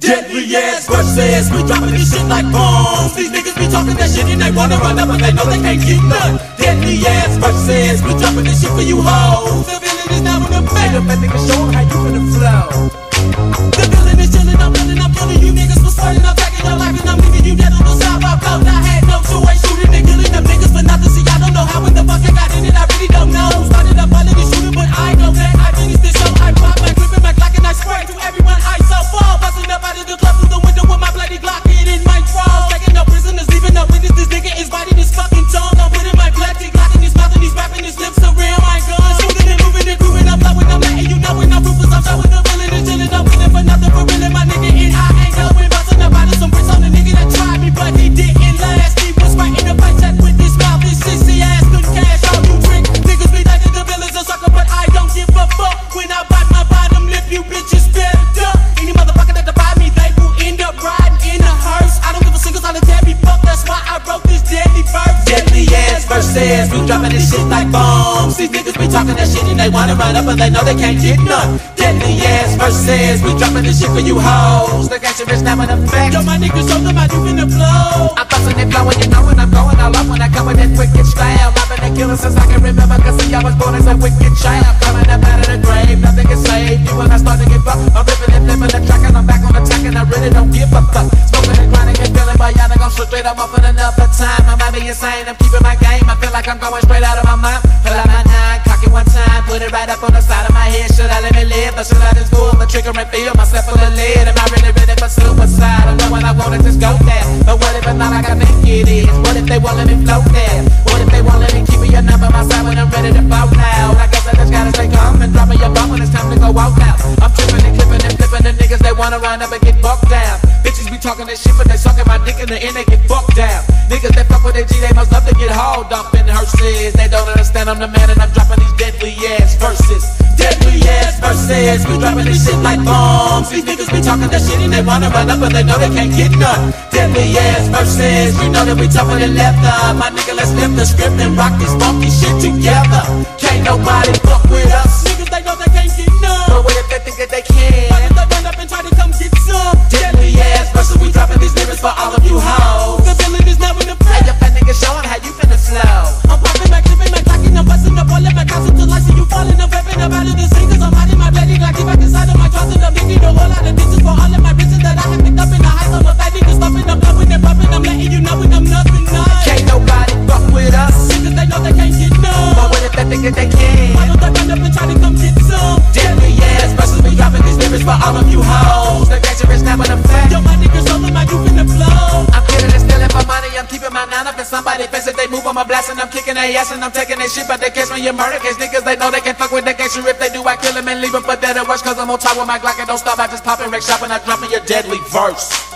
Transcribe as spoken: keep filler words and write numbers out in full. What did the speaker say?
Deadly ass verses, we dropping this shit like bombs. These niggas be talking that shit and they wanna run up, but they know they can't get none. Deadly ass verses, we dropping this shit for you hoes. The villain is now in the back. Hey, the nigga show 'em how you finna flow. The villain is chillin', I'm running, I'm killing you niggas for sweating, I'm taking your life and I'm leaving you dead on the side. I felt I had no choice, shooting and killing them niggas for nothing. See, I don't know how in the fuck I got in it, I really don't know. Started up all of this shooting, but I know that I finished this show. I pop my clip and my Glock and I spray to everyone I so fall. Busting up out of the club through the window with my bloody Glock, it in my draw. Taking no prisoners, leaving no witness. This nigga is biting his fucking tongue. I'm putting my plastic Glock in his mouth and he's wrapping his lips around my gun. Shooting and moving and grooving, I'm blowing, I'm letting you know when I'm ruthless. I'm showing the villain and chilling, I'm winning for nothing for real. My nigga and I ain't going, busting up out of some bricks on the nigga that tried me, but he didn't last. He was right in the face check with his mouth. His sissy ass couldn't cash all you trick. Niggas be thinking the villain's a sucker, but I don't give a fuck. When I bite my bottom lip, you bitches better duck. Any motherfucker that defy me, they will end up riding in a hearse. I don't give a single solitary fuck, that's why I wrote this deadly verse. Deadly ass verses, we dropping this shit like bombs. These niggas be talking that shit and they wanna run up, but they know they can't get none. Deadly ass verses, we dropping this shit for you hoes. Look at your bitch now in effect. Yo, my niggas show them how you finna flow. I'm bustin' and blowing, you know when I'm going all up when I come with that wicked style. Robbing and killing since I can remember, cause see I was born as a wicked child. Coming up out of the grave, nothing can save you when I start to give up. I'm ripping and flipping the track and I'm back on the track and I really don't give a fuck. Smoking and grinding and feeling, but y'all gon' shoot straight up off of another time. I might be insane, I'm keeping my game. I feel like I'm going straight out of my mind. Pull out my nine, cock it one time, put it right up on the side of my head. Should I let me live or should I just pull the trigger and feel myself on the lid? Am I really ready for suicide? I know when I wanna just go there, but what if it's not like I think it is? What if they won't let me float there? What if they won't let me keep me a number my side when I'm ready to bout now? I guess I just gotta stay calm and drop me a bomb when it's time to go out now. I'm tripping and clipping and flipping the niggas they wanna run up and get bucked down. Bitches be talking that shit but they sucking my dick in the end they get fucked down. Niggas that fuck with their G they must love to get hauled up in hearses. They don't understand I'm the man and I'm dropping these deadly ass verses. Deadly ass verses, we dropping this shit like bombs. These niggas be talking that shit and they wanna run up but they know they can't get none. Deadly ass verses, we know that we tougher than leather. My nigga, let's flip the script and rock this funky shit together. Can't nobody fuck with us. Niggas they know they can't get none, but what if they think that they can? Why did they run up and try to come get some? Deadly ass verses, we dropping these lyrics for all of you hoes. The villain is now in the play. Your fat nigga showing how you finna slow. I'm popping back, clipping my Glock and I'm busting up all of my cops until I see you falling. I'm rapping up out of the scene cause I'm hiding my bloody Glock deep back inside of my trust and I'm making a whole lot of bitches for all of my riches that I have picked up in the heights. I'm a fat nigga stuffing, I'm blowing and bumping, I'm letting you know when I'm nothing nice. Can't nobody fuck with us. Niggas they know they can't get none, but what if they think that they can? Why don't they run up and try to come get some? Deadly ass versus we dropping these lyrics for all of you hoes. The gangster is now in effect. Yo, my niggas show them how you finna flow. I'm killing and stealing for money, I'm keeping my nine up in somebody face it. They move on my blast and I'm kicking their ass and I'm taking their shit, but they catch me in murder case. Niggas they know they can fuck with the gangster. If they do I kill them and leave them for dead or worse, cause I'm on top with my Glock and don't stop. I just pop and wreck shop and I drop me a deadly verse.